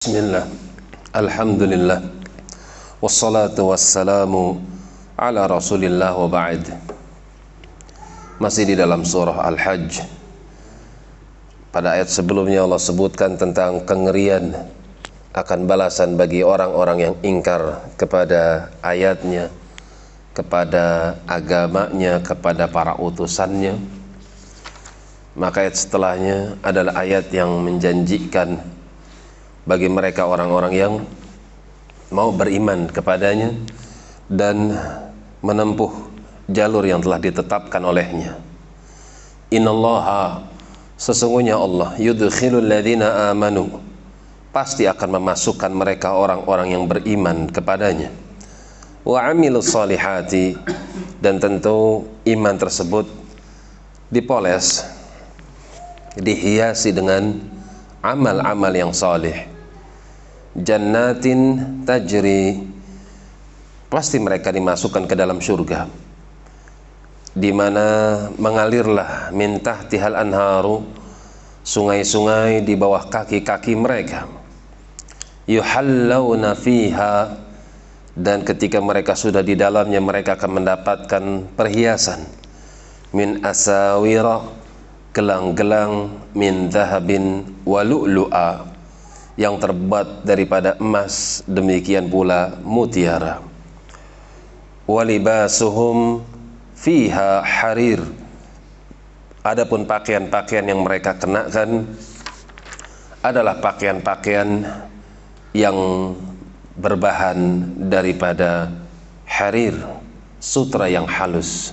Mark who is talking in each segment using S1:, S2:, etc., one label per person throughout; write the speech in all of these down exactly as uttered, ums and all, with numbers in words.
S1: Bismillah, alhamdulillah, wassalatu wassalamu ala rasulillah wa ba'd. Masih di dalam surah Al-Hajj. Pada ayat sebelumnya Allah sebutkan tentang kengerian akan balasan bagi orang-orang yang ingkar kepada ayatnya, kepada agamanya, kepada para utusannya. Maka ayat setelahnya adalah ayat yang menjanjikan bagi mereka orang-orang yang mau beriman kepadanya dan menempuh jalur yang telah ditetapkan olehnya. Innallaha, sesungguhnya Allah, yudkhilul ladzina amanu, pasti akan memasukkan mereka orang-orang yang beriman kepadanya. Wa amilus solihati, dan tentu iman tersebut dipoles, dihiasi dengan amal-amal yang salih. Jannatin tajri, pasti mereka dimasukkan ke dalam surga, di mana mengalirlah min tahtihal anharu, sungai-sungai di bawah kaki-kaki mereka. Yuhallawna fiha, dan ketika mereka sudah di dalamnya mereka akan mendapatkan perhiasan min asawira, gelang-gelang min dhahabin wa lu'lu'a, yang terbuat daripada emas, demikian pula mutiara. Walibasuhum fiha harir, adapun pakaian-pakaian yang mereka kenakan adalah pakaian-pakaian yang berbahan daripada harir, sutra yang halus.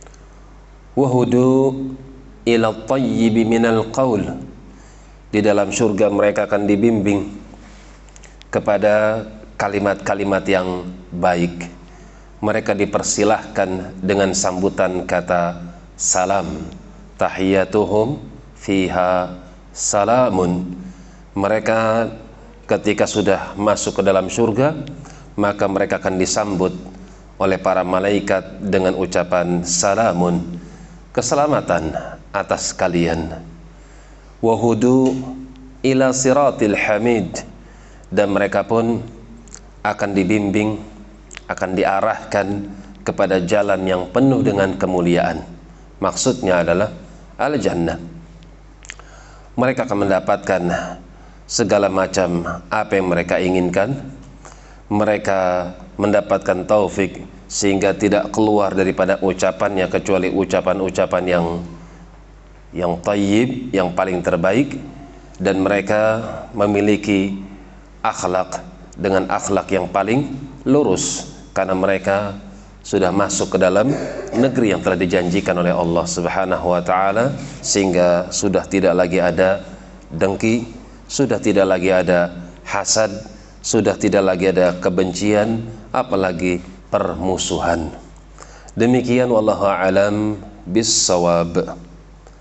S1: Wahudu ila tayyibi minal qaul, di dalam surga mereka akan dibimbing kepada kalimat-kalimat yang baik. Mereka dipersilahkan dengan sambutan kata salam. Tahiyyatuhum fiha salamun. Mereka ketika sudah masuk ke dalam surga, maka mereka akan disambut oleh para malaikat dengan ucapan salamun, keselamatan atas kalian. Wahudu ila siratil hamid, dan mereka pun akan dibimbing, akan diarahkan kepada jalan yang penuh dengan kemuliaan. Maksudnya adalah al-jannah. Mereka akan mendapatkan segala macam apa yang mereka inginkan. Mereka mendapatkan taufik sehingga tidak keluar daripada ucapannya kecuali ucapan-ucapan yang yang tayyib, yang paling terbaik, dan mereka memiliki akhlak dengan akhlak yang paling lurus karena mereka sudah masuk ke dalam negeri yang telah dijanjikan oleh Allah Subhanahu wa taala, sehingga sudah tidak lagi ada dengki, sudah tidak lagi ada hasad, sudah tidak lagi ada kebencian, apalagi permusuhan. Demikian wallahu a'lam bis-shawab.